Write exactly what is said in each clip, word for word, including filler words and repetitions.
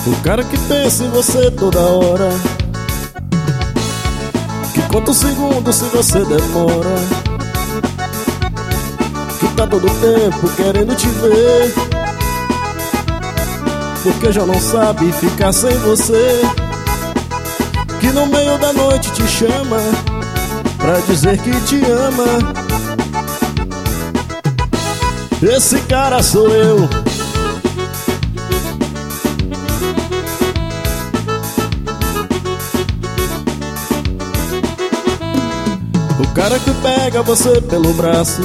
O cara que pensa em você toda hora, que conta um segundo se você demora, que tá todo tempo querendo te ver, porque já não sabe ficar sem você, que no meio da noite te chama pra dizer que te ama. Esse cara sou eu. O cara que pega você pelo braço,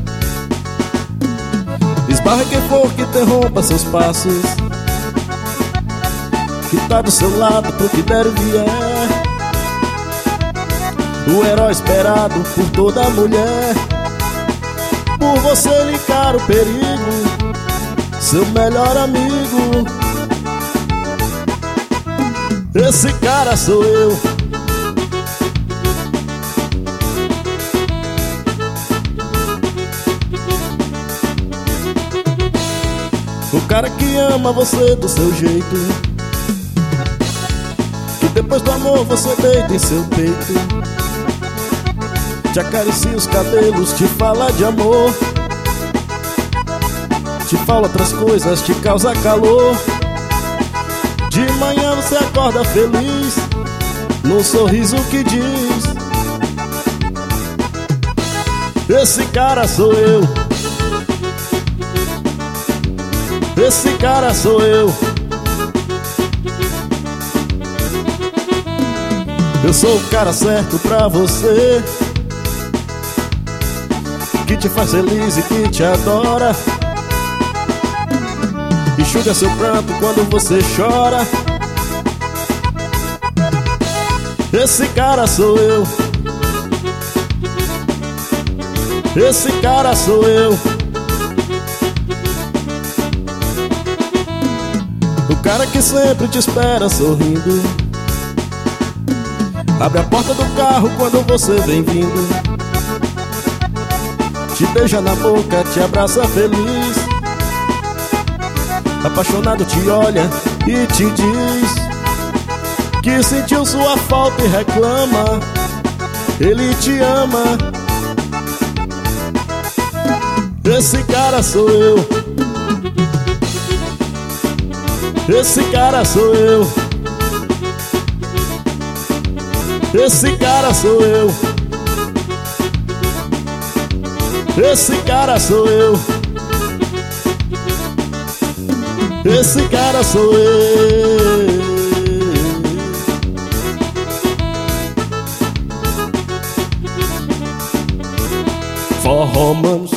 esbarra quem for que interrompa seus passos, que tá do seu lado pro que der e vier, o herói esperado por toda mulher, por você ele encara o perigo, seu melhor amigo. Esse cara sou eu. O cara que ama você do seu jeito, que depois do amor você deita em seu peito, te acaricia os cabelos, te fala de amor, te fala outras coisas, te causa calor. De manhã você acorda feliz, num sorriso que diz: esse cara sou eu. Esse cara sou eu. Eu sou o cara certo pra você, que te faz feliz e que te adora, enxuga seu pranto quando você chora. Esse cara sou eu. Esse cara sou eu. O cara que sempre te espera sorrindo, abre a porta do carro quando você vem vindo, te beija na boca, te abraça feliz, apaixonado te olha e te diz que sentiu sua falta e reclama, ele te ama. Esse cara sou eu. Esse cara sou eu. Esse cara sou eu. Esse cara sou eu. Esse cara sou eu. Forró, manos.